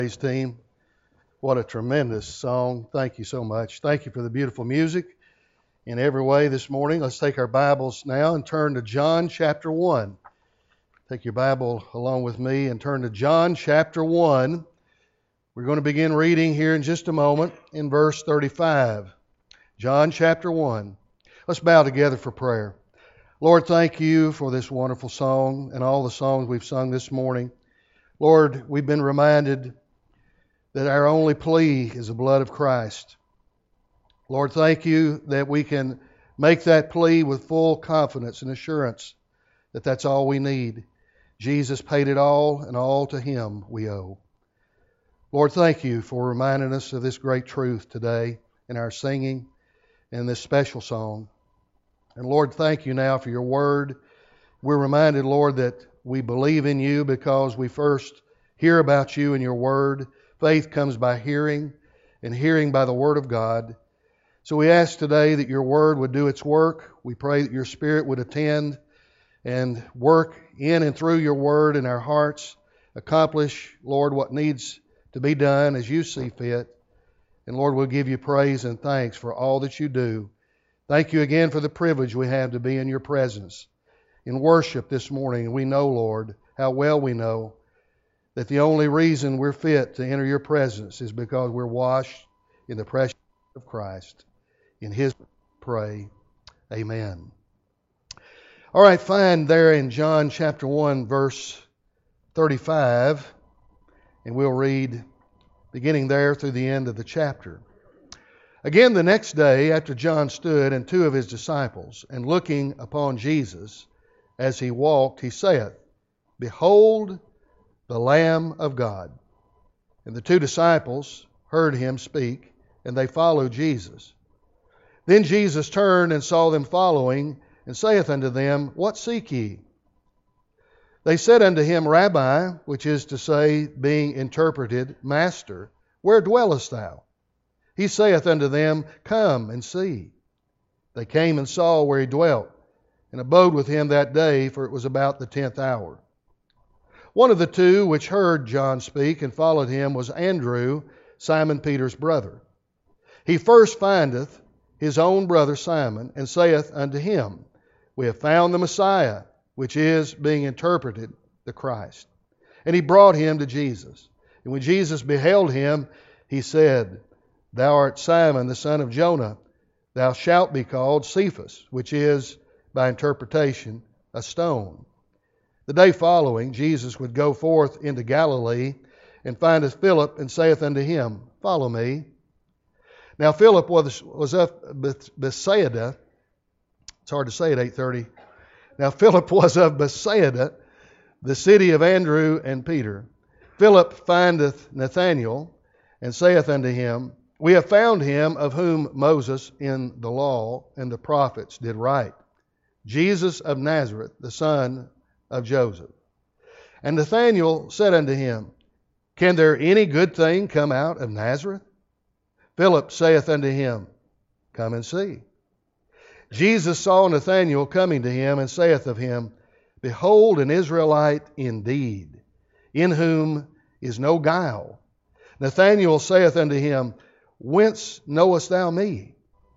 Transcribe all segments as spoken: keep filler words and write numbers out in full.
Praise team. What a tremendous song. Thank you so much. Thank you for the beautiful music in every way this morning. Let's take our Bibles now and turn to John chapter one. Take your Bible along with me and turn to John chapter one. We're going to begin reading here in just a moment in verse thirty-five. John chapter one. Let's bow together for prayer. Lord, thank you for this wonderful song and all the songs we've sung this morning. Lord, we've been reminded that our only plea is the blood of Christ. Lord, thank you that we can make that plea with full confidence and assurance that that's all we need. Jesus paid it all, and all to Him we owe. Lord, thank you for reminding us of this great truth today in our singing and this special song. And Lord, thank you now for your word. We're reminded, Lord, that we believe in you because we first hear about you in your word. Faith comes by hearing, and hearing by the Word of God. So we ask today that your Word would do its work. We pray that your Spirit would attend and work in and through your Word in our hearts. Accomplish, Lord, what needs to be done as you see fit. And Lord, we'll give you praise and thanks for all that you do. Thank you again for the privilege we have to be in your presence in worship this morning. We know, Lord, how well we know that the only reason we're fit to enter your presence is because we're washed in the precious blood of Christ. In His name we pray, amen. All right, find there in John chapter one, verse thirty-five, and we'll read beginning there through the end of the chapter. Again, the next day, after John stood and two of his disciples, and looking upon Jesus as he walked, he saith, Behold, the Lamb of God. And the two disciples heard him speak, and they followed Jesus. Then Jesus turned and saw them following, and saith unto them, What seek ye? They said unto him, Rabbi, which is to say, being interpreted, Master, where dwellest thou? He saith unto them, Come and see. They came and saw where he dwelt, and abode with him that day, for it was about the tenth hour. One of the two which heard John speak and followed him was Andrew, Simon Peter's brother. He first findeth his own brother Simon, and saith unto him, We have found the Messiah, which is, being interpreted, the Christ. And he brought him to Jesus. And when Jesus beheld him, he said, Thou art Simon, the son of Jonah. Thou shalt be called Cephas, which is, by interpretation, a stone. The day following, Jesus would go forth into Galilee, and findeth Philip, and saith unto him, Follow me. Now Philip was, was of Bethsaida. It's hard to say at eight thirty. Now Philip was of Bethsaida, the city of Andrew and Peter. Philip findeth Nathanael, and saith unto him, We have found him of whom Moses in the law and the prophets did write, Jesus of Nazareth, the son of Joseph. And Nathanael said unto him, Can there any good thing come out of Nazareth? Philip saith unto him, Come and see. Jesus saw Nathanael coming to him, and saith of him, Behold, an Israelite indeed, in whom is no guile. Nathanael saith unto him, Whence knowest thou me?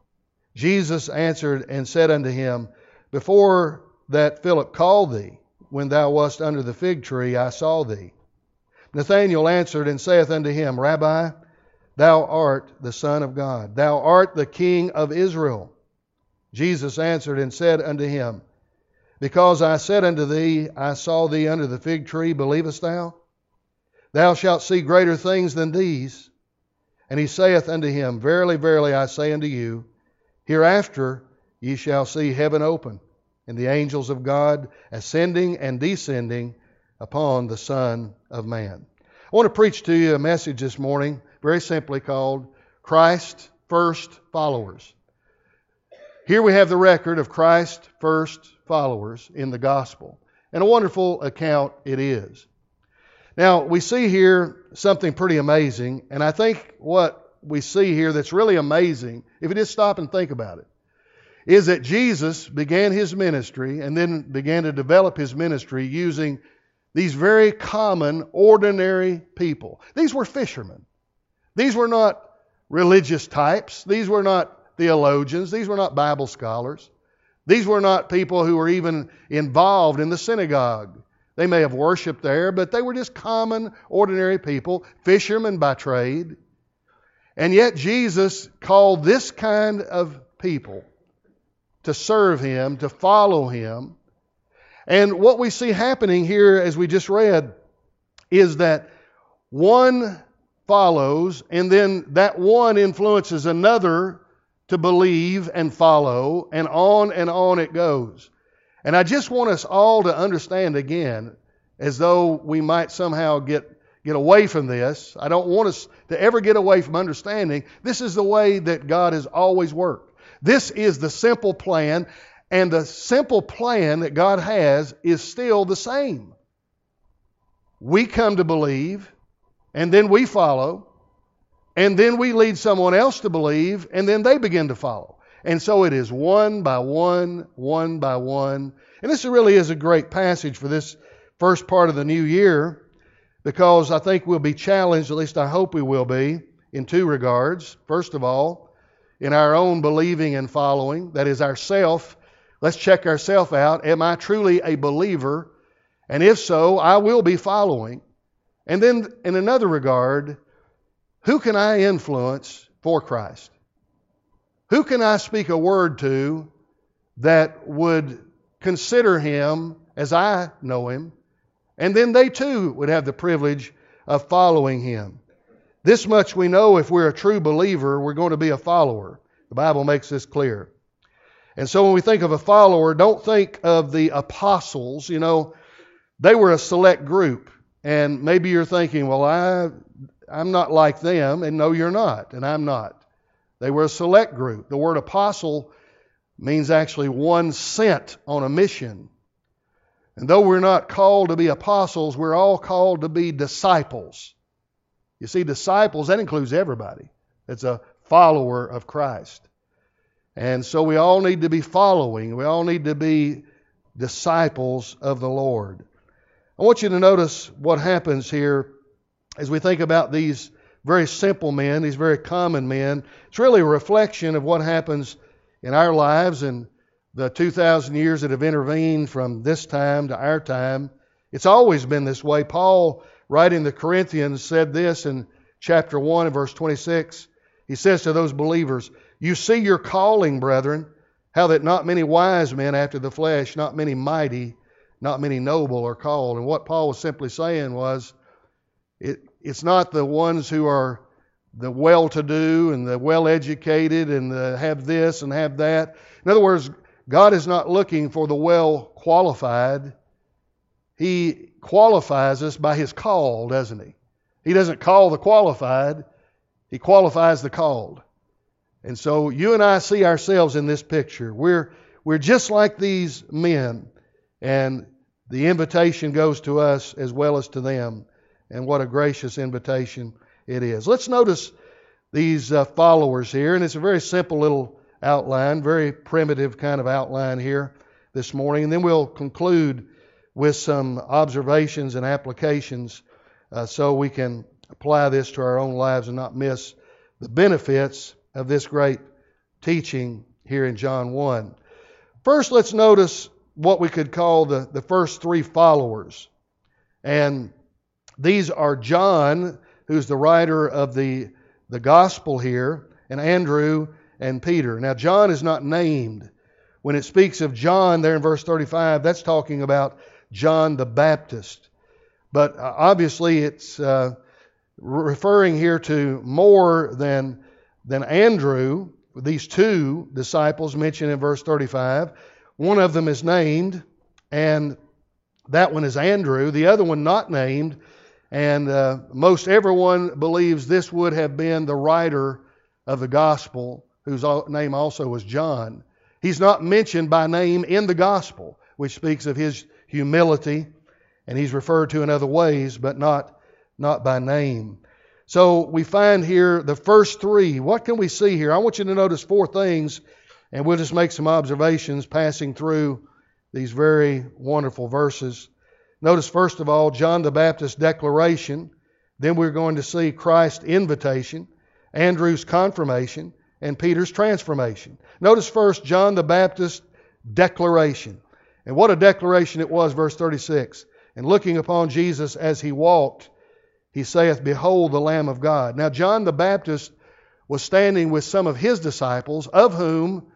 Jesus answered and said unto him, Before that Philip called thee, when thou wast under the fig tree, I saw thee. Nathanael answered and saith unto him, Rabbi, thou art the Son of God. Thou art the King of Israel. Jesus answered and said unto him, Because I said unto thee, I saw thee under the fig tree, believest thou? Thou shalt see greater things than these. And he saith unto him, Verily, verily, I say unto you, hereafter ye shall see heaven open, and the angels of God ascending and descending upon the Son of Man. I want to preach to you a message this morning, very simply called Christ First Followers. Here we have the record of Christ First Followers in the Gospel, and a wonderful account it is. Now, we see here something pretty amazing, and I think what we see here that's really amazing, if you just stop and think about it, is that Jesus began His ministry and then began to develop His ministry using These very common, ordinary people. These were fishermen. These were not religious types. These were not theologians. These were not Bible scholars. These were not people who were even involved in the synagogue. They may have worshiped there, but they were just common, ordinary people, fishermen by trade. And yet Jesus called this kind of people to serve Him, to follow Him. And what we see happening here, as we just read, is that one follows, and then that one influences another to believe and follow, and on and on it goes. And I just want us all to understand again, as though we might somehow get, get away from this. I don't want us to ever get away from understanding this is the way that God has always worked. This is the simple plan. And the simple plan that God has is still the same. We come to believe, and then we follow, and then we lead someone else to believe, and then they begin to follow. And so it is one by one, one by one. And this really is a great passage for this first part of the new year, because I think we'll be challenged, at least I hope we will be, in two regards. First of all, in our own believing and following, that is ourself. Let's check ourselves out. Am I truly a believer? And if so, I will be following. And then in another regard, who can I influence for Christ? Who can I speak a word to that would consider Him as I know Him? And then they too would have the privilege of following Him. This much we know: if we're a true believer, we're going to be a follower. The Bible makes this clear. And so when we think of a follower, don't think of the apostles. You know, they were a select group. And maybe you're thinking, well, I, I'm not like them. And no, you're not. And I'm not. They were a select group. The word apostle means actually one sent on a mission. And though we're not called to be apostles, we're all called to be disciples. You see, disciples, that includes everybody. It's a follower of Christ. And so we all need to be following. We all need to be disciples of the Lord. I want you to notice what happens here as we think about these very simple men, these very common men. It's really a reflection of what happens in our lives and the two thousand years that have intervened from this time to our time. It's always been this way. Paul, writing to the Corinthians, said this in chapter one and verse twenty-six. He says to those believers, "You see your calling, brethren, how that not many wise men after the flesh, not many mighty, not many noble are called." And what Paul was simply saying was, it, it's not the ones who are the well-to-do and the well-educated and the have this and have that. In other words, God is not looking for the well-qualified. He qualifies us by His call, doesn't He? He doesn't call the qualified. He qualifies the called. And so you and I see ourselves in this picture. We're, we're just like these men. And the invitation goes to us as well as to them. And what a gracious invitation it is. Let's notice these uh, followers here. And it's a very simple little outline, very primitive kind of outline here this morning. And then we'll conclude with some observations and applications uh, so we can apply this to our own lives and not miss the benefits of this great teaching here in John one. First, let's notice what we could call the, the first three followers. And these are John, who's the writer of the, the gospel here, and Andrew and Peter. Now, John is not named. When it speaks of John there in verse thirty-five, that's talking about John the Baptist. But uh, obviously it's uh, referring here to more than, than Andrew. These two disciples mentioned in verse thirty-five. One of them is named, and that one is Andrew. The other one not named. And uh, most everyone believes this would have been the writer of the gospel, whose name also was John. He's not mentioned by name in the gospel, which speaks of his humility, and he's referred to in other ways, but not, not by name. So we find here the first three. What can we see here? I want you to notice four things, and we'll just make some observations passing through these very wonderful verses. Notice first of all John the Baptist's declaration. Then we're going to see Christ's invitation, Andrew's confirmation, and Peter's transformation. Notice first John the Baptist's declaration. And what a declaration it was, verse thirty-six. And looking upon Jesus as he walked, he saith, Behold the Lamb of God. Now John the Baptist was standing with some of his disciples, of whom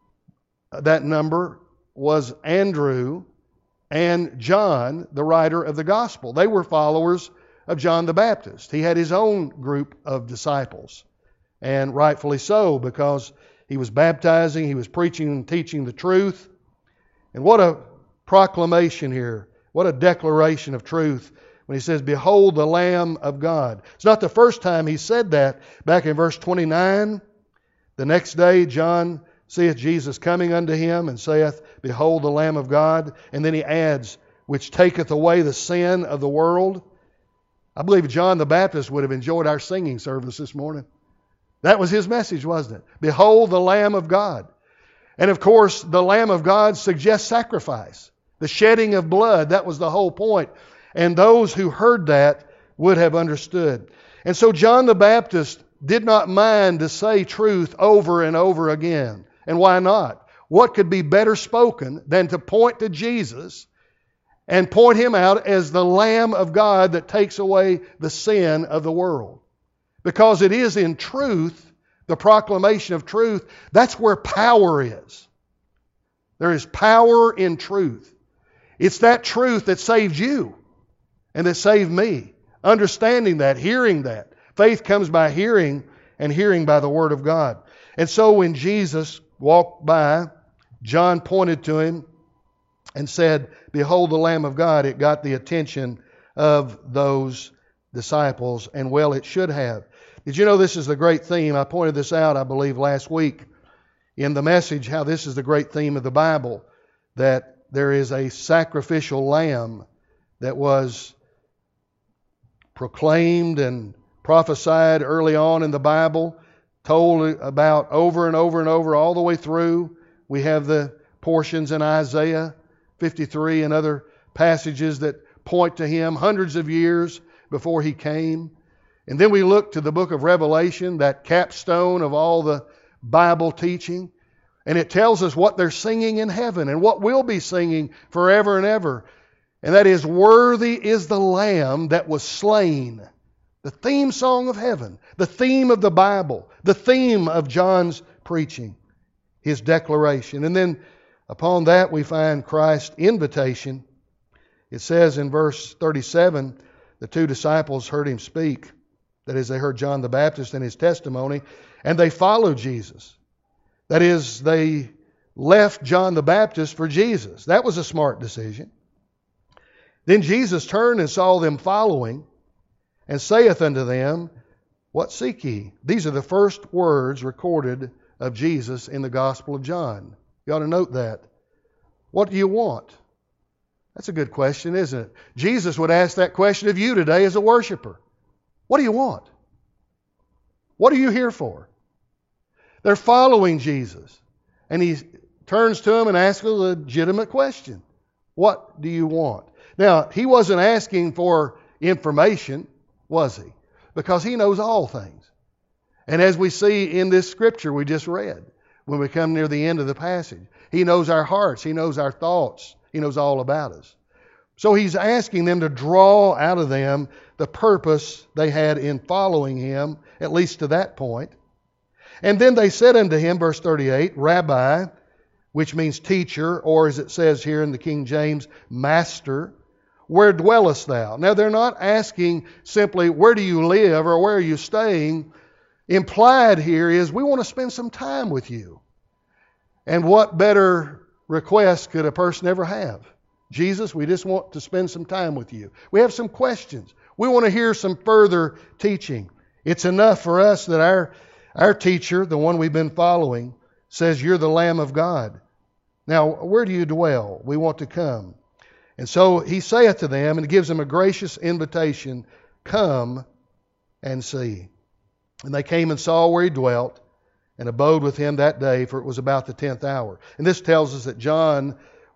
that number was Andrew and John, the writer of the gospel. They were followers of John the Baptist. He had his own group of disciples, and rightfully so, because he was baptizing, he was preaching and teaching the truth. And what a proclamation here, what a declaration of truth when he says, Behold the Lamb of God. It's not the first time he said that. Back in verse twenty-nine, the next day John seeth Jesus coming unto him and saith, Behold the Lamb of God. And then he adds, which taketh away the sin of the world. I believe John the Baptist would have enjoyed our singing service this morning. That was his message, wasn't it? Behold the Lamb of God. And of course, the Lamb of God suggests sacrifice. The shedding of blood, that was the whole point. And those who heard that would have understood. And so John the Baptist did not mind to say truth over and over again. And why not? What could be better spoken than to point to Jesus and point Him out as the Lamb of God that takes away the sin of the world? Because it is in truth, the proclamation of truth, that's where power is. There is power in truth. It's that truth that saved you and that saved me. Understanding that, hearing that. Faith comes by hearing, and hearing by the Word of God. And so when Jesus walked by, John pointed to Him and said, Behold the Lamb of God. It got the attention of those disciples, and well it should have. Did you know this is the great theme? I pointed this out, I believe, last week in the message, how this is the great theme of the Bible, that there is a sacrificial lamb that was proclaimed and prophesied early on in the Bible, told about over and over and over all the way through. We have the portions in Isaiah fifty-three and other passages that point to Him hundreds of years before He came. And then we look to the book of Revelation, that capstone of all the Bible teaching, and it tells us what they're singing in heaven and what we'll be singing forever and ever. And that is, worthy is the Lamb that was slain. The theme song of heaven, the theme of the Bible, the theme of John's preaching, his declaration. And then upon that we find Christ's invitation. It says in verse thirty-seven, the two disciples heard Him speak. That is, they heard John the Baptist and his testimony, and they followed Jesus. That is, they left John the Baptist for Jesus. That was a smart decision. Then Jesus turned and saw them following, and saith unto them, What seek ye? These are the first words recorded of Jesus in the Gospel of John. You ought to note that. What do you want? That's a good question, isn't it? Jesus would ask that question of you today as a worshiper. What do you want? What are you here for? They're following Jesus. And He turns to them and asks a legitimate question. What do you want? Now, He wasn't asking for information, was He? Because He knows all things. And as we see in this scripture we just read, when we come near the end of the passage, He knows our hearts, He knows our thoughts, He knows all about us. So He's asking them to draw out of them the purpose they had in following Him, at least to that point. And then they said unto Him, verse thirty-eight, Rabbi, which means teacher, or as it says here in the King James, Master, where dwellest thou? Now they're not asking simply, where do you live or where are you staying? Implied here is, we want to spend some time with you. And what better request could a person ever have? Jesus, we just want to spend some time with you. We have some questions. We want to hear some further teaching. It's enough for us that our, our teacher, the one we've been following, says, You're the Lamb of God. Now, where do you dwell? We want to come. And so He saith to them, and gives them a gracious invitation, Come and see. And they came and saw where He dwelt, and abode with Him that day, for it was about the tenth hour. And this tells us that John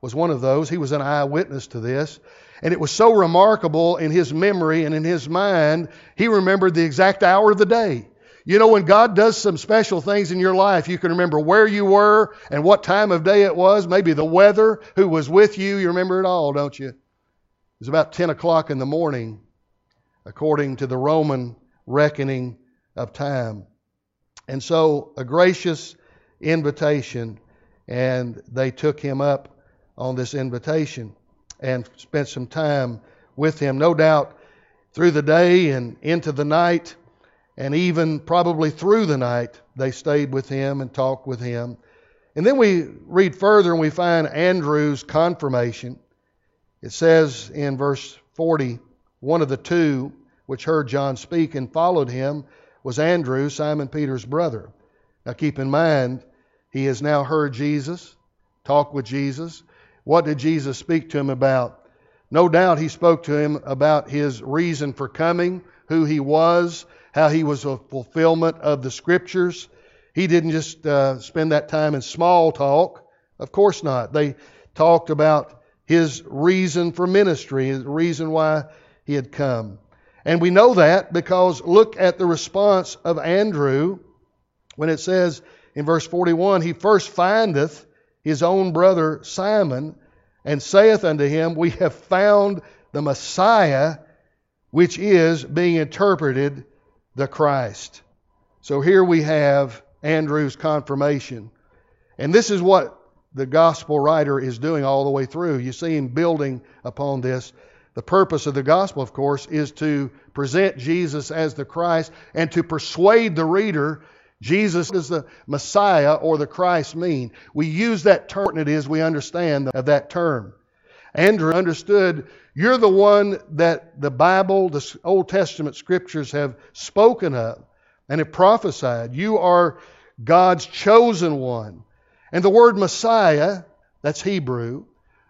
was one of those. He was an eyewitness to this. And it was so remarkable in his memory and in his mind, he remembered the exact hour of the day. You know, when God does some special things in your life, you can remember where you were and what time of day it was, maybe the weather, who was with you. You remember it all, don't you? It was about ten o'clock in the morning, according to the Roman reckoning of time. And so a gracious invitation, and they took him up on this invitation and spent some time with him. No doubt through the day and into the night, and even probably through the night, they stayed with him and talked with him. And then we read further and we find Andrew's confirmation. It says in verse forty, one of the two which heard John speak and followed him was Andrew, Simon Peter's brother. Now keep in mind, he has now heard Jesus, talked with Jesus. What did Jesus speak to him about? No doubt he spoke to him about his reason for coming, who he was, how he was a fulfillment of the Scriptures. He didn't just uh, spend that time in small talk. Of course not. They talked about his reason for ministry, his reason why he had come. And we know that because look at the response of Andrew when it says in verse forty-one, he first findeth his own brother Simon and saith unto him, we have found the Messiah, which is being interpreted the Christ. So here we have Andrew's confirmation. And this is what the gospel writer is doing all the way through. You see him building upon this. The purpose of the gospel, of course, is to present Jesus as the Christ and to persuade the reader Jesus is the Messiah or the Christ mean. We use that term, it is we understand of that term. Andrew understood, you're the one that the Bible, the Old Testament Scriptures have spoken of and have prophesied. You are God's chosen one. And the word Messiah, that's Hebrew.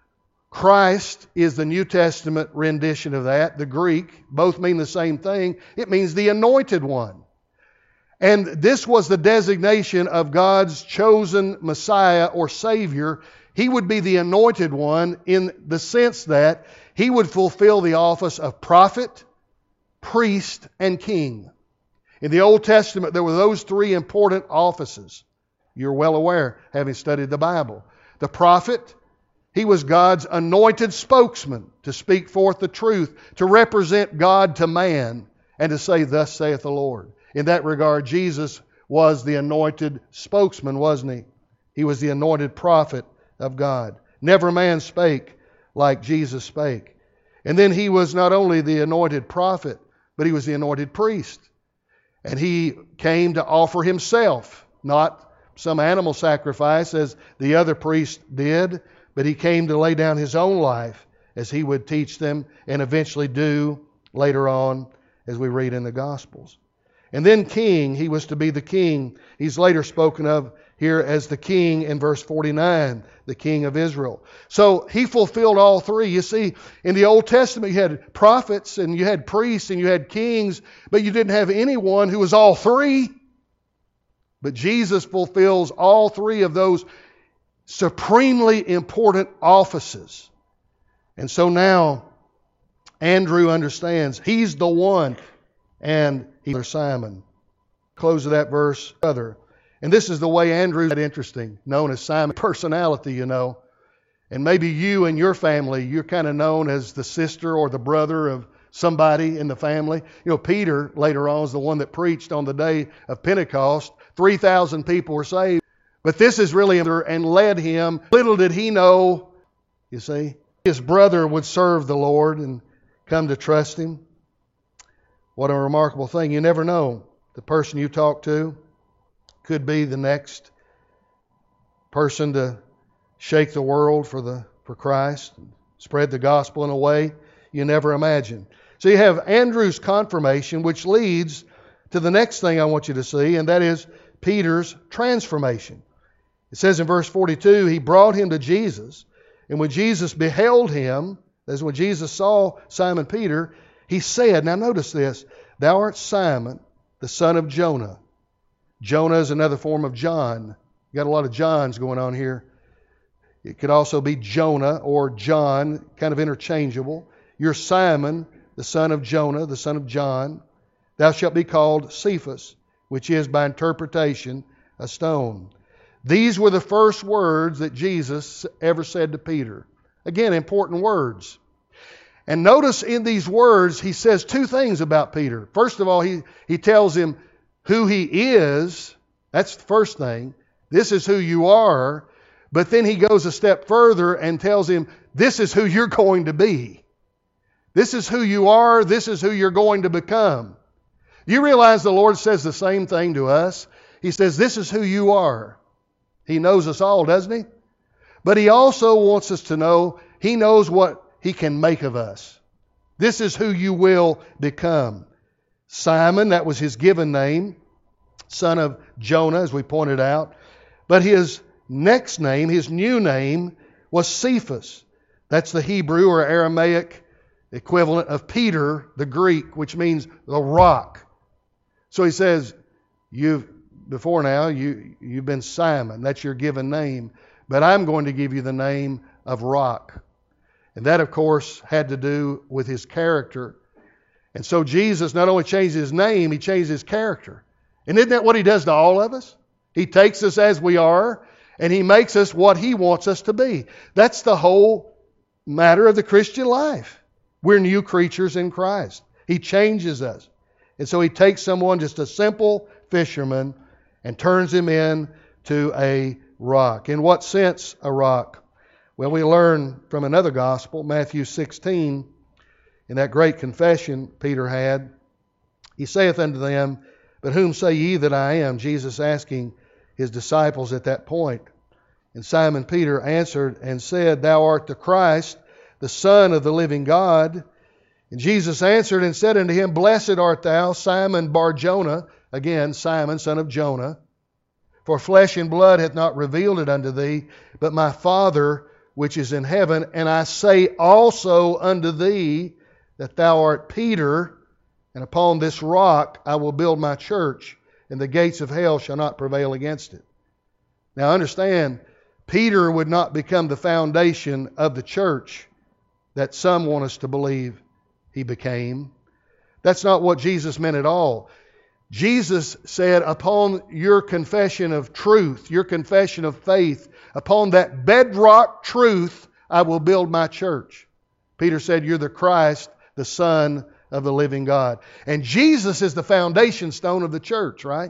Christ is the New Testament rendition of that. The Greek, both mean the same thing. It means the anointed one. And this was the designation of God's chosen Messiah or Savior. He would be the anointed one in the sense that he would fulfill the office of prophet, priest, and king. In the Old Testament, there were those three important offices. You're well aware, having studied the Bible. The prophet, he was God's anointed spokesman to speak forth the truth, to represent God to man, and to say, thus saith the Lord. In that regard, Jesus was the anointed spokesman, wasn't he? He was the anointed prophet of God. Never man spake like Jesus spake. And then he was not only the anointed prophet, but he was the anointed priest. And he came to offer himself, not some animal sacrifice as the other priest did, but he came to lay down his own life as he would teach them and eventually do later on as we read in the Gospels. And then king, he was to be the king. He's later spoken of here as the king in verse forty-nine, the king of Israel. So he fulfilled all three. You see, in the Old Testament you had prophets and you had priests and you had kings, but you didn't have anyone who was all three. But Jesus fulfills all three of those supremely important offices. And so now Andrew understands he's the one, and he's Simon. Close of that verse, other. And this is the way Andrew's interesting, known as Simon. Personality, you know. And maybe you and your family, you're kind of known as the sister or the brother of somebody in the family. You know, Peter later on is the one that preached on the day of Pentecost. three thousand people were saved. But this is really, and led him. Little did he know, you see, his brother would serve the Lord and come to trust him. What a remarkable thing. You never know. The person you talk to could be the next person to shake the world for the for Christ, and spread the gospel in a way you never imagined. So you have Andrew's confirmation, which leads to the next thing I want you to see, and that is Peter's transformation. It says in verse forty-two, he brought him to Jesus, and when Jesus beheld him, that's when Jesus saw Simon Peter, he said, now notice this, thou art Simon, the son of Jonah. Jonah is another form of John. You got a lot of Johns going on here. It could also be Jonah or John, kind of interchangeable. You're Simon, the son of Jonah, the son of John. Thou shalt be called Cephas, which is by interpretation a stone. These were the first words that Jesus ever said to Peter. Again, important words. And notice in these words, he says two things about Peter. First of all, he, he tells him who he is. That's the first thing. This is who you are. But then he goes a step further and tells him, this is who you're going to be. This is who you are. This is who you're going to become. You realize the Lord says the same thing to us. He says, this is who you are. He knows us all, doesn't He? But He also wants us to know He knows what He can make of us. This is who you will become. Simon, that was his given name, son of Jonah, as we pointed out. But his next name, his new name, was Cephas. That's the Hebrew or Aramaic equivalent of Peter, the Greek, which means the rock. So he says, you've before now, you, you've been Simon. That's your given name. But I'm going to give you the name of Rock. And that, of course, had to do with his character. And so Jesus not only changed his name, He changed his character. And isn't that what He does to all of us? He takes us as we are, and He makes us what He wants us to be. That's the whole matter of the Christian life. We're new creatures in Christ. He changes us. And so He takes someone, just a simple fisherman, and turns him into a rock. In what sense a rock? Well, we learn from another gospel, Matthew sixteen, in that great confession Peter had. He saith unto them, But whom say ye that I am? Jesus asking His disciples at that point. And Simon Peter answered and said, Thou art the Christ, the Son of the living God. And Jesus answered and said unto him, Blessed art thou, Simon Bar-Jonah, again, Simon, son of Jonah. For flesh and blood hath not revealed it unto thee, but my Father which is in heaven. And I say also unto thee that thou art Peter, and upon this rock I will build my church, and the gates of hell shall not prevail against it. Now understand, Peter would not become the foundation of the church that some want us to believe he became. That's not what Jesus meant at all. Jesus said, upon your confession of truth, your confession of faith, upon that bedrock truth, I will build my church. Peter said, you're the Christ, the Son of the living God. And Jesus is the foundation stone of the church, right?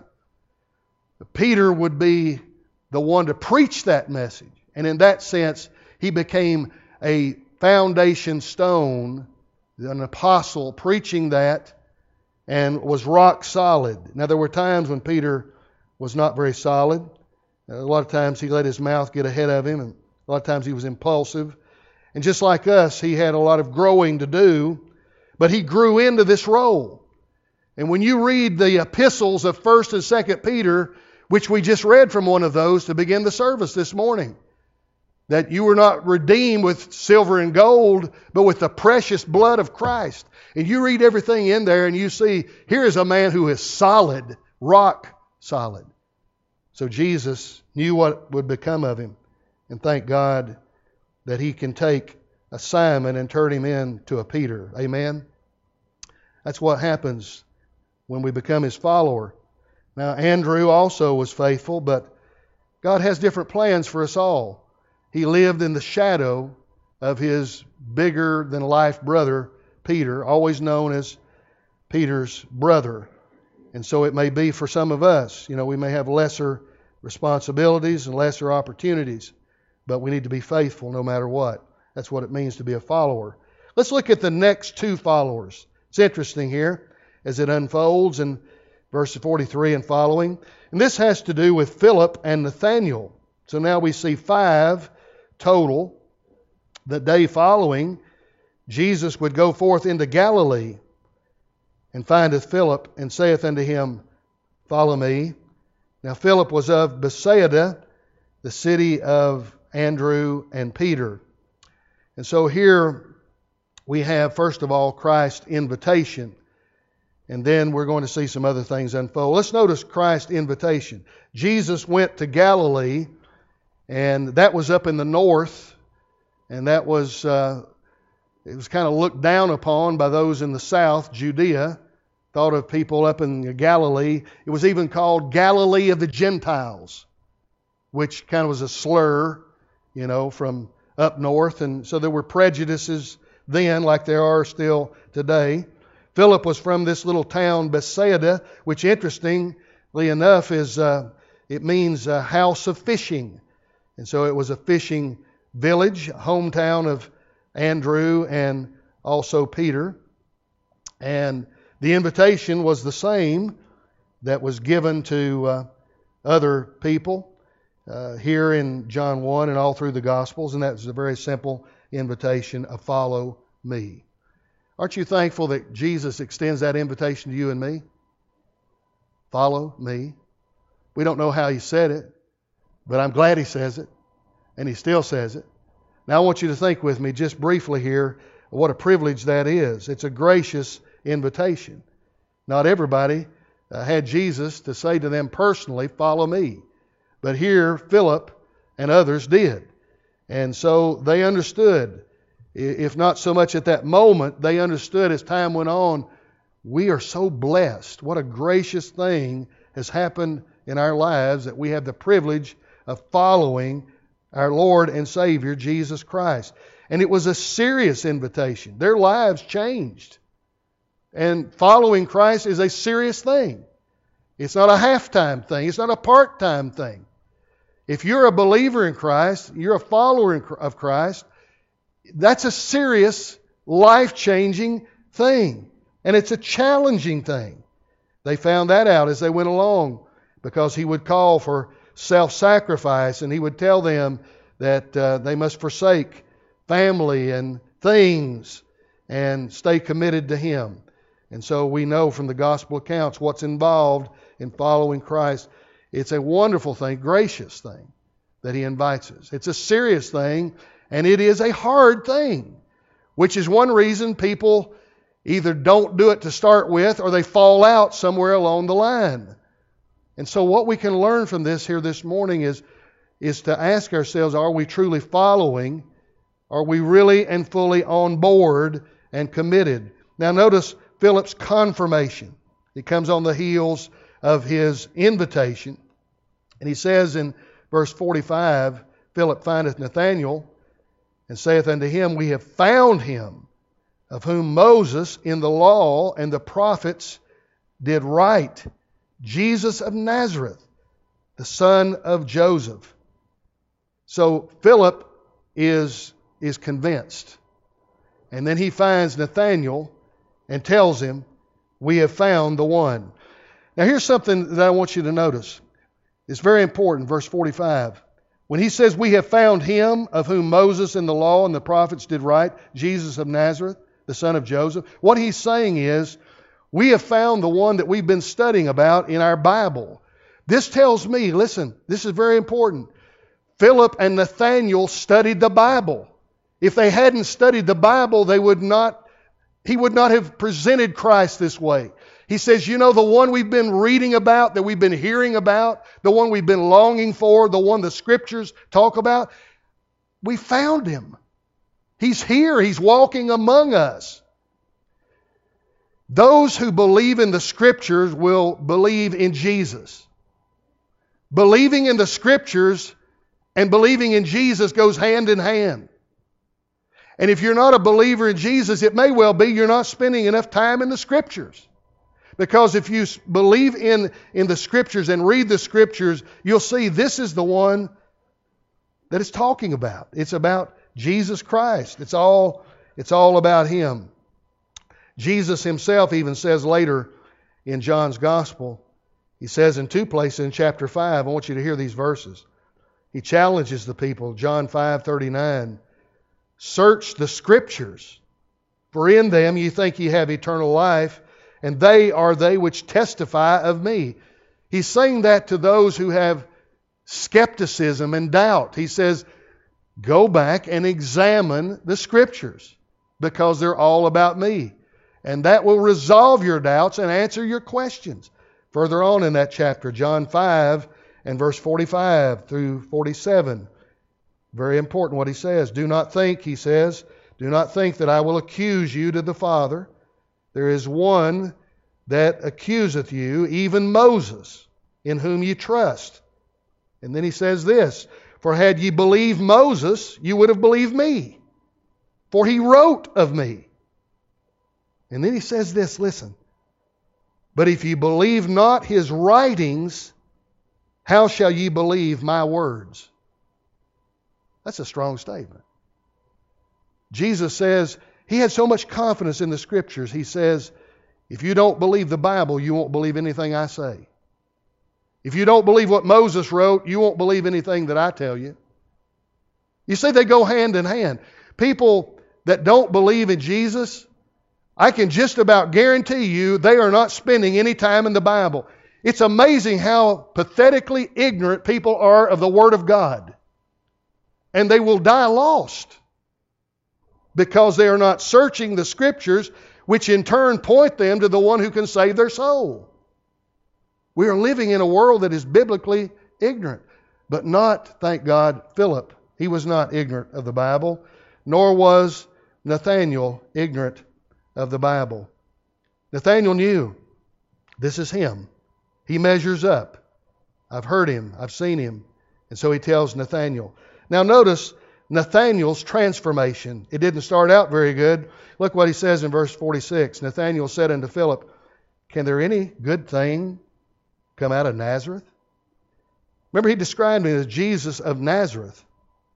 Peter would be the one to preach that message. And in that sense, he became a foundation stone, an apostle preaching that, and was rock solid. Now, there were times when Peter was not very solid. A lot of times he let his mouth get ahead of him, and a lot of times he was impulsive. And just like us, he had a lot of growing to do, but he grew into this role. And when you read the epistles of First and Second Peter, which we just read from one of those to begin the service this morning, that you were not redeemed with silver and gold, but with the precious blood of Christ. And you read everything in there and you see, here is a man who is solid, rock solid. So Jesus knew what would become of him. And thank God that He can take a Simon and turn him into a Peter. Amen? That's what happens when we become His follower. Now, Andrew also was faithful, but God has different plans for us all. He lived in the shadow of his bigger-than-life brother, Peter, always known as Peter's brother. And so it may be for some of us. You know, we may have lesser responsibilities and lesser opportunities, but we need to be faithful no matter what. That's what it means to be a follower. Let's look at the next two followers. It's interesting here as it unfolds in verses forty-three and following. And this has to do with Philip and Nathanael. So now we see five total. The day following, Jesus would go forth into Galilee and findeth Philip and saith unto him, Follow me. Now Philip was of Bethsaida, the city of Andrew and Peter. And so here we have, first of all, Christ's invitation. And then we're going to see some other things unfold. Let's notice Christ's invitation. Jesus went to Galilee, And that was up in the north, and that was, uh, it was kind of looked down upon by those in the south, Judea, thought of people up in Galilee. It was even called Galilee of the Gentiles, which kind of was a slur, you know, from up north. And so there were prejudices then, like there are still today. Philip was from this little town, Bethsaida, which, interestingly enough, is uh, it means a house of fishing. And so it was a fishing village, hometown of Andrew and also Peter. And the invitation was the same that was given to uh, other people uh, here in John one and all through the Gospels. And that was a very simple invitation of follow me. Aren't you thankful that Jesus extends that invitation to you and me? Follow me. We don't know how He said it, but I'm glad He says it, and He still says it. Now I want you to think with me just briefly here what a privilege that is. It's a gracious invitation. Not everybody uh, had Jesus to say to them personally, follow me. But here Philip and others did. And so they understood, if not so much at that moment, they understood as time went on, we are so blessed. What a gracious thing has happened in our lives that we have the privilege of following our Lord and Savior, Jesus Christ. And it was a serious invitation. Their lives changed. And following Christ is a serious thing. It's not a half-time thing. It's not a part-time thing. If you're a believer in Christ, you're a follower of Christ, that's a serious, life-changing thing. And it's a challenging thing. They found that out as they went along, because He would call for self-sacrifice, and He would tell them that uh, they must forsake family and things and stay committed to Him. And so we know from the gospel accounts what's involved in following Christ. It's a wonderful thing, gracious thing that He invites us. It's a serious thing, and it is a hard thing, which is one reason people either don't do it to start with or they fall out somewhere along the line. And so what we can learn from this here this morning is, is to ask ourselves, are we truly following? Are we really and fully on board and committed? Now notice Philip's confirmation. It comes on the heels of his invitation. And he says in verse forty-five, Philip findeth Nathanael and saith unto him, we have found him, of whom Moses in the law and the prophets did write, Jesus of Nazareth, the son of Joseph. So Philip is, is convinced. And then he finds Nathanael and tells him, we have found the one. Now here's something that I want you to notice. It's very important, verse forty-five. When he says, we have found him, of whom Moses in the law and the prophets did write, Jesus of Nazareth, the son of Joseph, what he's saying is, we have found the one that we've been studying about in our Bible. This tells me, listen, this is very important. Philip and Nathanael studied the Bible. If they hadn't studied the Bible, they would not, he would not have presented Christ this way. He says, you know, the one we've been reading about, that we've been hearing about, the one we've been longing for, the one the Scriptures talk about, we found Him. He's here. He's walking among us. Those who believe in the Scriptures will believe in Jesus. Believing in the Scriptures and believing in Jesus goes hand in hand. And if you're not a believer in Jesus, it may well be you're not spending enough time in the Scriptures. Because if you believe in, in the Scriptures and read the Scriptures, you'll see this is the one that it's talking about. It's about Jesus Christ. It's all, it's all about Him. Jesus Himself even says later in John's Gospel, He says in two places in chapter five, I want you to hear these verses. He challenges the people, John five thirty-nine, search the Scriptures, for in them ye think ye have eternal life, and they are they which testify of me. He's saying that to those who have skepticism and doubt. He says, go back and examine the Scriptures, because they're all about me. And that will resolve your doubts and answer your questions. Further on in that chapter, John five and verse forty-five through forty-seven, Very important what he says. Do not think, he says, do not think that I will accuse you to the Father. There is one that accuseth you, even Moses, in whom ye trust. And then he says this, for had ye believed Moses, you would have believed me, for he wrote of me. And then he says this, listen, but if ye believe not his writings, how shall ye believe my words? That's a strong statement. Jesus says, he had so much confidence in the Scriptures, he says, if you don't believe the Bible, you won't believe anything I say. If you don't believe what Moses wrote, you won't believe anything that I tell you. You see, they go hand in hand. People that don't believe in Jesus, I can just about guarantee you they are not spending any time in the Bible. It's amazing how pathetically ignorant people are of the Word of God. And they will die lost because they are not searching the Scriptures, which in turn point them to the one who can save their soul. We are living in a world that is biblically ignorant, but not, thank God, Philip. He was not ignorant of the Bible, nor was Nathanael ignorant of the Bible. Nathanael knew, this is him. He measures up. I've heard him. I've seen him. And so he tells Nathanael. Now notice Nathanael's transformation. It didn't start out very good. Look what he says in verse forty-six. Nathanael said unto Philip, can there any good thing come out of Nazareth? Remember, he described him as Jesus of Nazareth.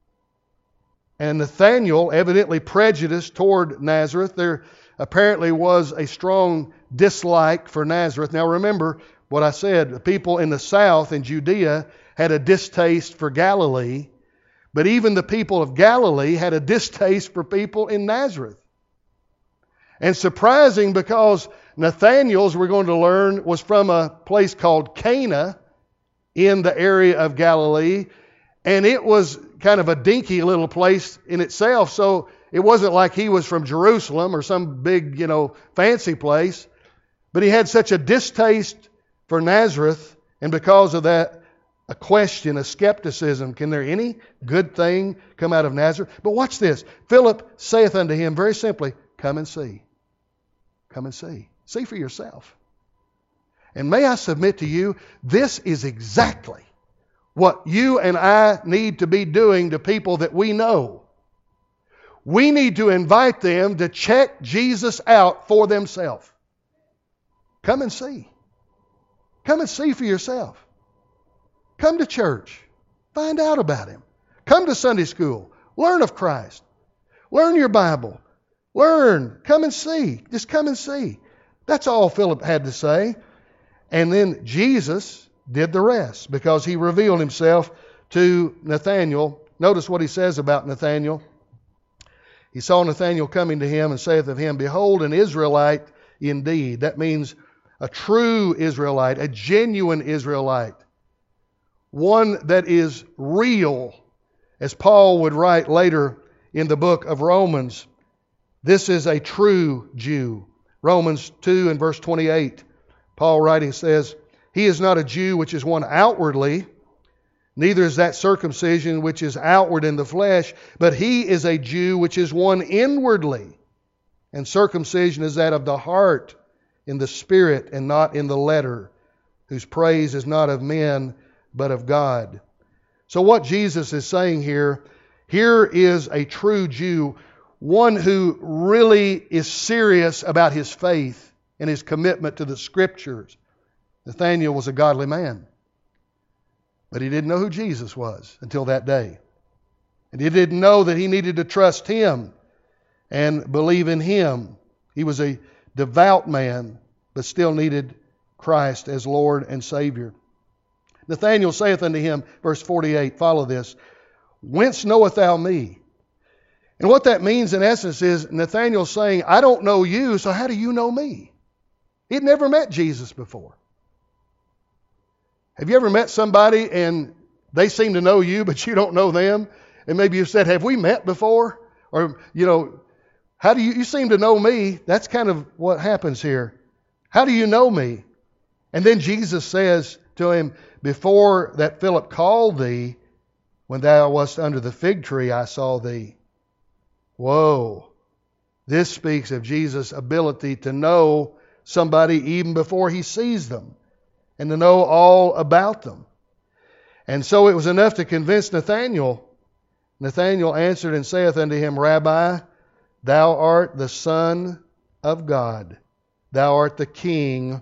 And Nathanael, evidently prejudiced toward Nazareth, there apparently was a strong dislike for Nazareth. Now remember what I said, the people in the south in Judea had a distaste for Galilee, but even the people of Galilee had a distaste for people in Nazareth. And surprising, because Nathanael's, we're going to learn, was from a place called Cana in the area of Galilee, and it was kind of a dinky little place in itself, so it wasn't like he was from Jerusalem or some big, you know, fancy place, but he had such a distaste for Nazareth, and because of that, a question, a skepticism, can there any good thing come out of Nazareth? But watch this. Philip saith unto him very simply, come and see. Come and see. See for yourself. And may I submit to you, this is exactly what you and I need to be doing to people that we know. We need to invite them to check Jesus out for themselves. Come and see. Come and see for yourself. Come to church. Find out about Him. Come to Sunday school. Learn of Christ. Learn your Bible. Learn. Come and see. Just come and see. That's all Philip had to say. And then Jesus did the rest because He revealed Himself to Nathanael. Notice what He says about Nathanael. He saw Nathanael coming to Him and saith of him, behold, an Israelite indeed. That means a true Israelite, a genuine Israelite. One that is real, as Paul would write later in the book of Romans. This is a true Jew. Romans two and verse twenty-eight, Paul writing says, He is not a Jew which is one outwardly, neither is that circumcision which is outward in the flesh, but he is a Jew which is one inwardly. And circumcision is that of the heart, in the spirit and not in the letter, whose praise is not of men, but of God. So what Jesus is saying here, here is a true Jew, one who really is serious about his faith and his commitment to the Scriptures. Nathanael was a godly man, but he didn't know who Jesus was until that day. And he didn't know that he needed to trust Him and believe in Him. He was a devout man, but still needed Christ as Lord and Savior. Nathanael saith unto him, verse forty-eight, follow this, whence knowest thou me? And what that means in essence is Nathanael saying, I don't know you, so how do you know me? He'd never met Jesus before. Have you ever met somebody and they seem to know you, but you don't know them? And maybe you've said, have we met before? Or, you know, how do you, you seem to know me? That's kind of what happens here. How do you know me? And then Jesus says to him, before that Philip called thee, When thou wast under the fig tree, I saw thee. Whoa. This speaks of Jesus' ability to know somebody even before he sees them and to know all about them. And so it was enough to convince Nathanael. Nathanael answered and saith unto him, Rabbi, thou art the Son of God. Thou art the King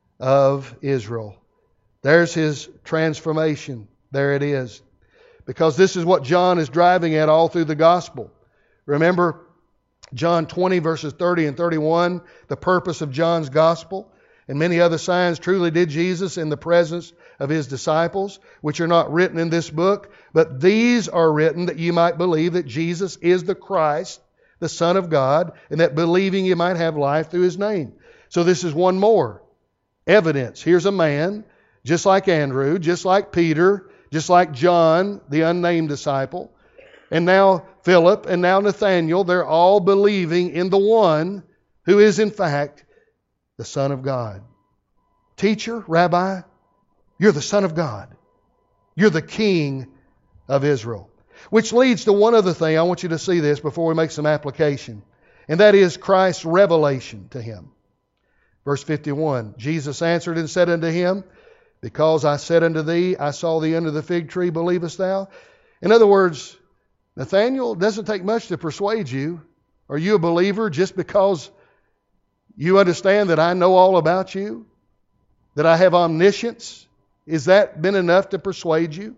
of Israel. There's his transformation. There it is. Because this is what John is driving at all through the gospel. Remember John twenty verses thirty and thirty-one, the purpose of John's gospel. And many other signs truly did Jesus in the presence of his disciples, which are not written in this book, but these are written that you might believe that Jesus is the Christ, the Son of God, and that believing you might have life through his name. So this is one more evidence. Here's a man, just like Andrew, just like Peter, just like John, the unnamed disciple, and now Philip, and now Nathanael. They're all believing in the one who is in fact the Son of God. Teacher, Rabbi, you're the Son of God. You're the King of Israel. Which leads to one other thing. I want you to see this before we make some application. And that is Christ's revelation to him. Verse fifty-one, Jesus answered and said unto him, Because I said unto thee, I saw thee under the fig tree, believest thou? In other words, Nathanael, it doesn't take much to persuade you. Are you a believer just because you understand that I know all about you? That I have omniscience? Is that been enough to persuade you?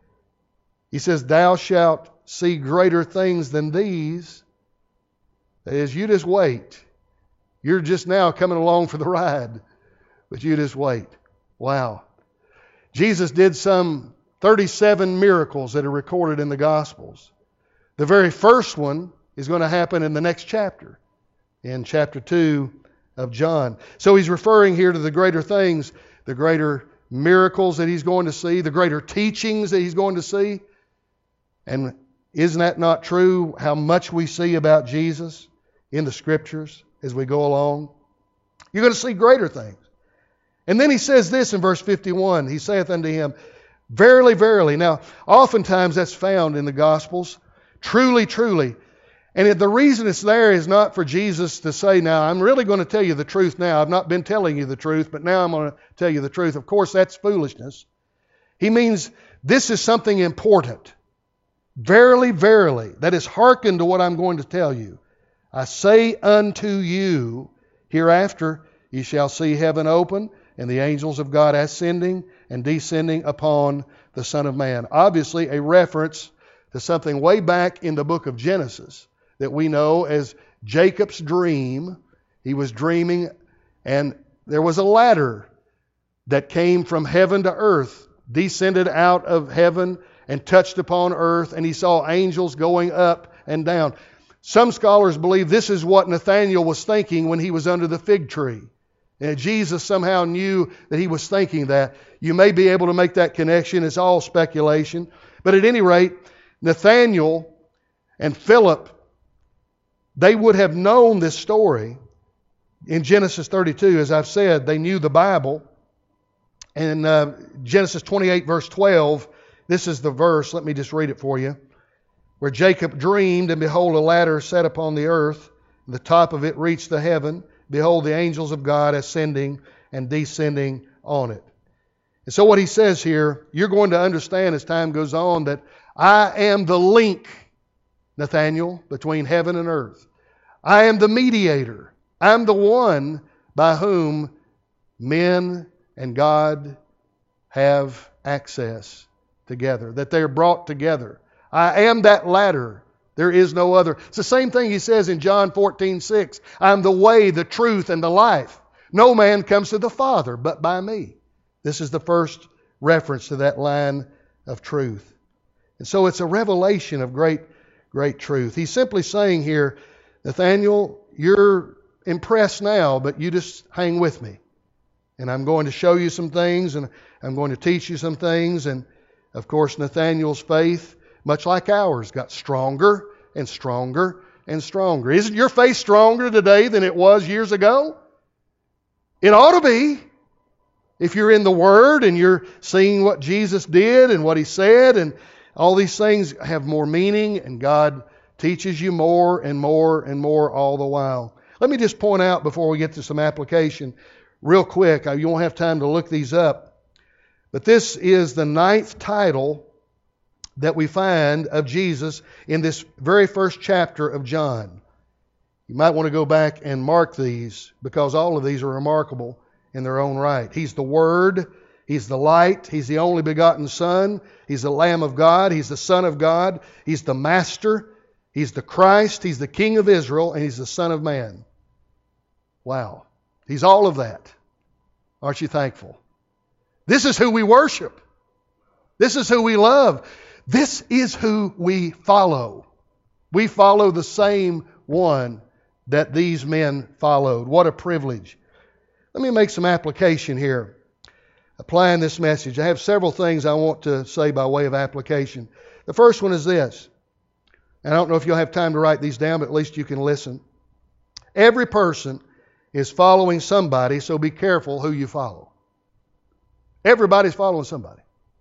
He says, Thou shalt see greater things than these. That is, you just wait. You're just now coming along for the ride. But you just wait. Wow. Jesus did some thirty-seven miracles that are recorded in the Gospels. The very first one is going to happen in the next chapter, in chapter two of John. So he's referring here to the greater things, the greater miracles that he's going to see, the greater teachings that he's going to see. And isn't that not true, how much we see about Jesus in the Scriptures as we go along? You're going to see greater things. And then he says this in verse fifty-one. He saith unto him, Verily, verily. Now, oftentimes that's found in the Gospels. Truly, truly. And the reason it's there is not for Jesus to say, now, I'm really going to tell you the truth now. I've not been telling you the truth, but now I'm going to tell you the truth. Of course, that's foolishness. He means this is something important. Verily, verily. That is, hearken to what I'm going to tell you. I say unto you, hereafter ye shall see heaven open, and the angels of God ascending and descending upon the Son of Man. Obviously, a reference to something way back in the book of Genesis that we know as Jacob's dream. He was dreaming, and there was a ladder that came from heaven to earth, descended out of heaven and touched upon earth, and he saw angels going up and down. Some scholars believe this is what Nathanael was thinking when he was under the fig tree. And Jesus somehow knew that he was thinking that. You may be able to make that connection. It's all speculation. But at any rate, Nathanael and Philip, they would have known this story in Genesis thirty-two. As I've said, they knew the Bible. And uh, Genesis twenty-eight verse twelve, this is the verse. Let me just read it for you. Where Jacob dreamed, and behold, a ladder set upon the earth, and the top of it reached the heaven. Behold, the angels of God ascending and descending on it. And so what he says here, you're going to understand as time goes on that I am the link, Nathanael, between heaven and earth. I am the mediator. I'm the one by whom men and God have access together, that they're brought together. I am that ladder. There is no other. It's the same thing he says in John fourteen six. I'm the way, the truth, and the life. No man comes to the Father but by me. This is the first reference to that line of truth. And so it's a revelation of great, great truth. He's simply saying here, Nathanael, you're impressed now, but you just hang with me. And I'm going to show you some things, and I'm going to teach you some things. And of course, Nathanael's faith, much like ours, got stronger and stronger and stronger. Isn't your faith stronger today than it was years ago? It ought to be. If you're in the Word and you're seeing what Jesus did and what He said, and All these things have more meaning, and God teaches you more and more and more all the while. Let me just point out before we get to some application real quick. You won't have time to look these up. But this is the ninth title that we find of Jesus in this very first chapter of John. You might want to go back and mark these because all of these are remarkable in their own right. He's the Word. He's the light. He's the only begotten Son. He's the Lamb of God. He's the Son of God. He's the Master. He's the Christ. He's the King of Israel. And He's the Son of Man. Wow. He's all of that. Aren't you thankful? This is who we worship. This is who we love. This is who we follow. We follow the same one that these men followed. What a privilege. Let me make some application here. Applying this message. I have several things I want to say by way of application. The first one is this. And I don't know if you'll have time to write these down, but at least you can listen. Every person is following somebody, so be careful who you follow. Everybody's following somebody.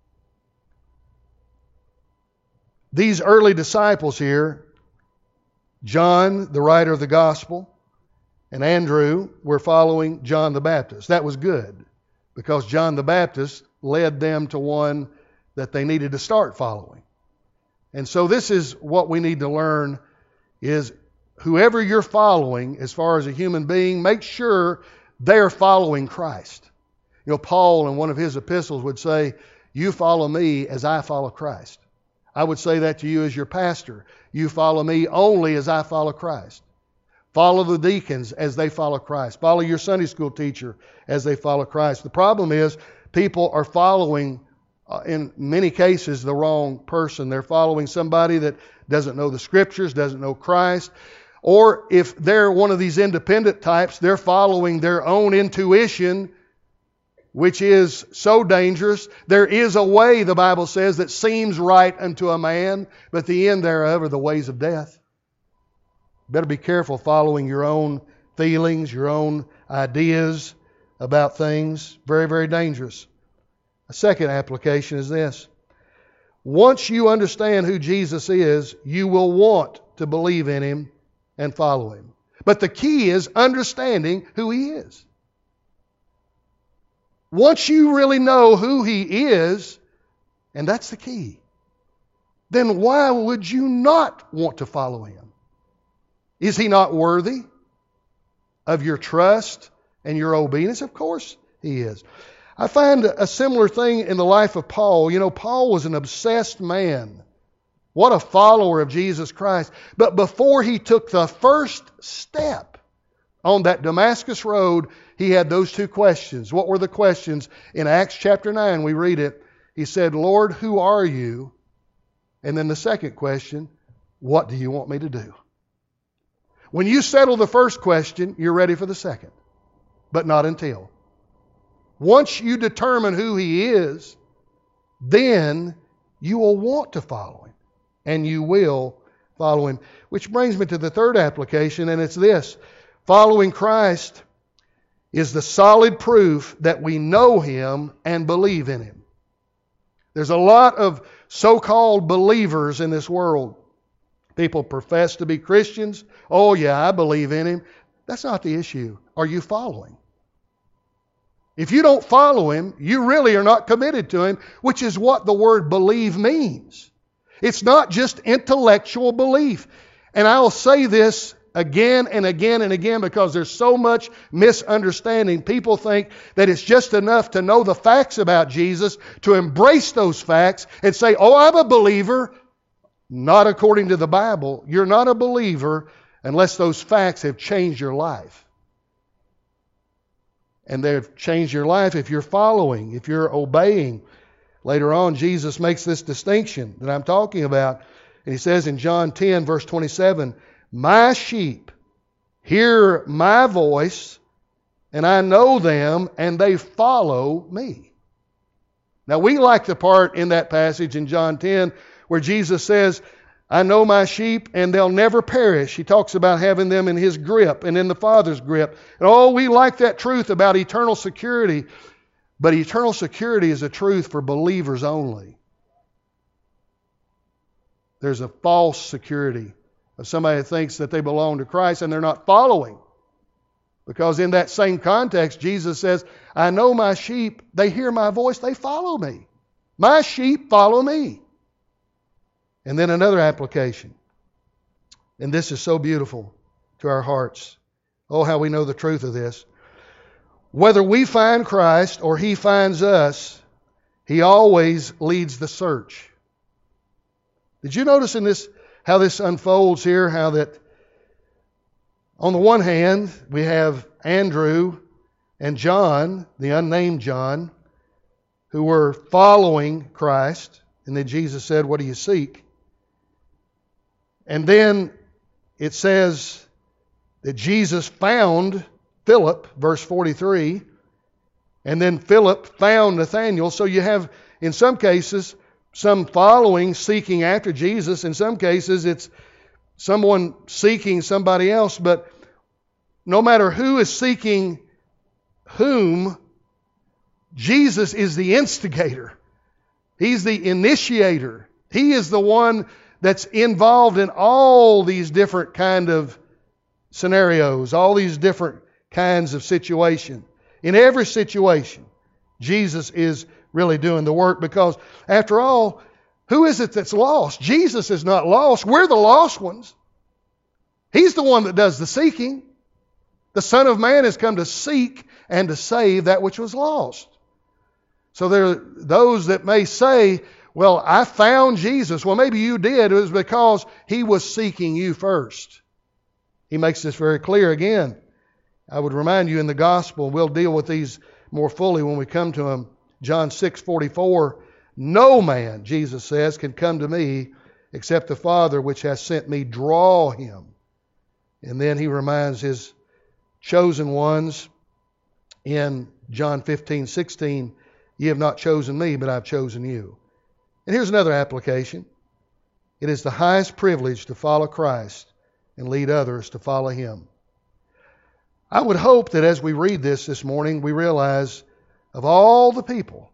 These early disciples here, John, the writer of the gospel, and Andrew were following John the Baptist. That was good because John the Baptist led them to one that they needed to start following. And so this is what we need to learn is whoever you're following as far as a human being, make sure they're following Christ. You know, Paul in one of his epistles would say, you follow me as I follow Christ. I would say that to you as your pastor. You follow me only as I follow Christ. Follow the deacons as they follow Christ. Follow your Sunday school teacher as they follow Christ. The problem is people are following, uh, in many cases, the wrong person. They're following somebody that doesn't know the Scriptures, doesn't know Christ. Or if they're one of these independent types, they're following their own intuition, which is so dangerous. There is a way, the Bible says, that seems right unto a man, but the end thereof are the ways of death. Better be careful following your own feelings, your own ideas about things. Very, very dangerous. A second application is this. Once you understand who Jesus is, you will want to believe in Him and follow Him. But the key is understanding who He is. Once you really know who He is, and that's the key, then why would you not want to follow Him? Is He not worthy of your trust and your obedience? Of course He is. I find a similar thing in the life of Paul. You know, Paul was an obsessed man. What a follower of Jesus Christ. But before he took the first step on that Damascus road, he had those two questions. What were the questions? In Acts chapter nine, we read it. He said, Lord, who are you? And then the second question, what do you want me to do? When you settle the first question, you're ready for the second. But not until. Once you determine who He is, then you will want to follow Him. And you will follow Him. Which brings me to the third application, and it's this. Following Christ is the solid proof that we know Him and believe in Him. There's a lot of so-called believers in this world. People profess to be Christians. Oh yeah, I believe in Him. That's not the issue. Are you following? If you don't follow Him, you really are not committed to Him, which is what the word believe means. It's not just intellectual belief. And I'll say this again and again and again because there's so much misunderstanding. People think that it's just enough to know the facts about Jesus, to embrace those facts and say, oh, I'm a believer. Not according to the Bible. You're not a believer unless those facts have changed your life. And they've changed your life if you're following, if you're obeying. Later on, Jesus makes this distinction that I'm talking about. And He says in John ten, verse twenty-seven, my sheep hear my voice, and I know them, and they follow me. Now, we like the part in that passage in John ten where Jesus says, I know my sheep and they'll never perish. He talks about having them in His grip and in the Father's grip. And oh, we like that truth about eternal security. But eternal security is a truth for believers only. There's a false security of somebody that thinks that they belong to Christ and they're not following. Because in that same context, Jesus says, I know my sheep, they hear my voice, they follow me. My sheep follow me. And then another application. And this is so beautiful to our hearts. Oh, how we know the truth of this. Whether we find Christ or He finds us, He always leads the search. Did you notice in this how this unfolds here? How that on the one hand, we have Andrew and John, the unnamed John, who were following Christ. And then Jesus said, what do you seek? And then it says that Jesus found Philip, verse forty-three, and then Philip found Nathanael. So you have, in some cases, some following, seeking after Jesus. In some cases, it's someone seeking somebody else. But no matter who is seeking whom, Jesus is the instigator. He's the initiator. He is the one that's involved in all these different kind of scenarios, all these different kinds of situations. In every situation, Jesus is really doing the work, because after all, who is it that's lost? Jesus is not lost. We're the lost ones. He's the one that does the seeking. The Son of Man has come to seek and to save that which was lost. So there are those that may say, well, I found Jesus. Well, maybe you did. It was because He was seeking you first. He makes this very clear again. I would remind you in the gospel, we'll deal with these more fully when we come to them. John six forty-four, no man, Jesus says, can come to me except the Father which has sent me draw him. And then He reminds His chosen ones in John fifteen sixteen, ye have not chosen me, but I've chosen you. And here's another application. It is the highest privilege to follow Christ and lead others to follow Him. I would hope that as we read this this morning, we realize of all the people,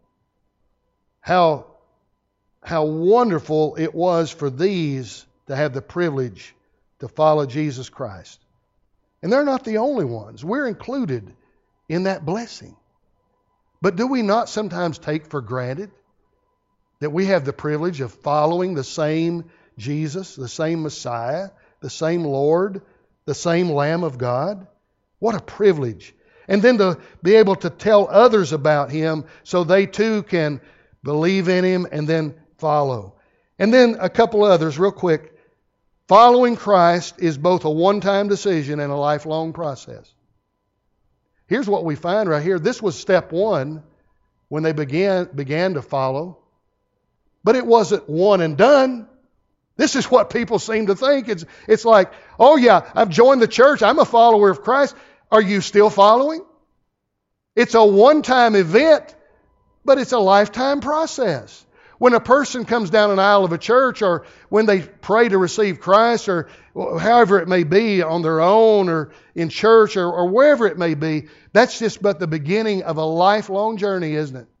how, how wonderful it was for these to have the privilege to follow Jesus Christ. And they're not the only ones. We're included in that blessing. But do we not sometimes take for granted that we have the privilege of following the same Jesus, the same Messiah, the same Lord, the same Lamb of God? What a privilege. And then to be able to tell others about Him so they too can believe in Him and then follow. And then a couple others real quick. Following Christ is both a one-time decision and a lifelong process. Here's what we find right here. This was step one when they began, began to follow. But it wasn't one and done. This is what people seem to think. It's, it's like, oh yeah, I've joined the church. I'm a follower of Christ. Are you still following? It's a one-time event, but it's a lifetime process. When a person comes down an aisle of a church, or when they pray to receive Christ, or however it may be on their own or in church or, or wherever it may be, that's just but the beginning of a lifelong journey, isn't it?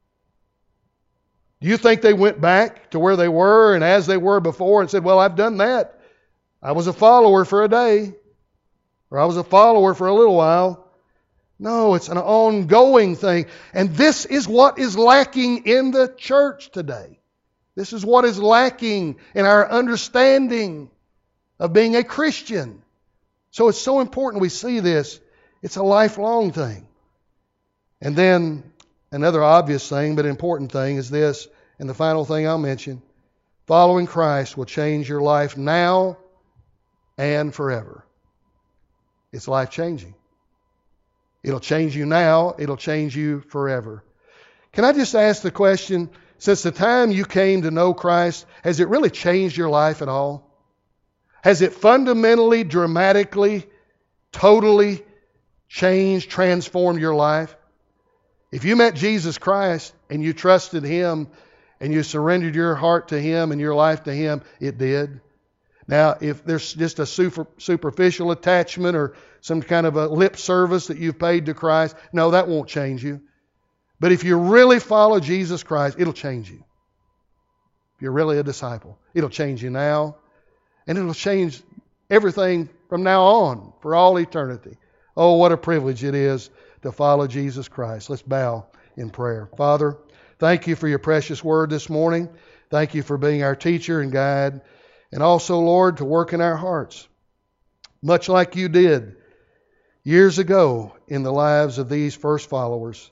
Do you think they went back to where they were and as they were before and said, well, I've done that. I was a follower for a day, or I was a follower for a little while. No, it's an ongoing thing. And this is what is lacking in the church today. This is what is lacking in our understanding of being a Christian. So it's so important we see this. It's a lifelong thing. And then another obvious thing, but important thing is this, and the final thing I'll mention. Following Christ will change your life now and forever. It's life-changing. It'll change you now. It'll change you forever. Can I just ask the question, since the time you came to know Christ, has it really changed your life at all? Has it fundamentally, dramatically, totally changed, transformed your life? If you met Jesus Christ and you trusted Him and you surrendered your heart to Him and your life to Him, it did. Now, if there's just a super, superficial attachment or some kind of a lip service that you've paid to Christ, no, that won't change you. But if you really follow Jesus Christ, it'll change you. If you're really a disciple, It'll change you now. And it'll change everything from now on for all eternity. Oh, what a privilege it is to follow Jesus Christ. Let's bow in prayer. Father, thank you for your precious word this morning. Thank you for being our teacher and guide. And also, Lord, to work in our hearts, much like you did years ago in the lives of these first followers.